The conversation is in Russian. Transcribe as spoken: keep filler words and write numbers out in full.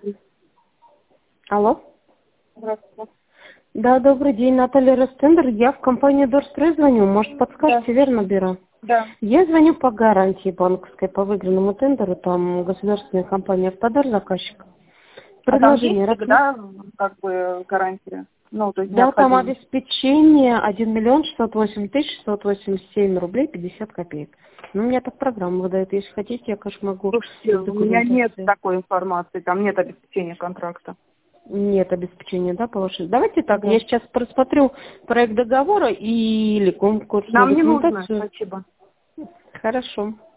Алло. Здравствуйте. Да, добрый день, Наталья Ростендер. Я в компанию Дорстрой звоню. Может, подскажете, Да. верно беру? Да. Я звоню по гарантии банковской по выигранному тендеру. Там государственная компания «Автодар» заказчик. А там есть Предложение рассмотрите. всегда как бы гарантия? Ну, то есть Да, там необходимо. обеспечение один миллион шестьсот восемь тысяч шестьсот восемьдесят семь рублей пятьдесят копеек. Ну, мне так программа выдает. Если хотите, я, конечно, могу Слушайте, без у меня нет документации. такой информации, там нет обеспечения контракта. Нет обеспечения, да, положено. Давайте так, Да. я сейчас просмотрю проект договора или конкурсную Нам не нужно, документацию. спасибо. Хорошо.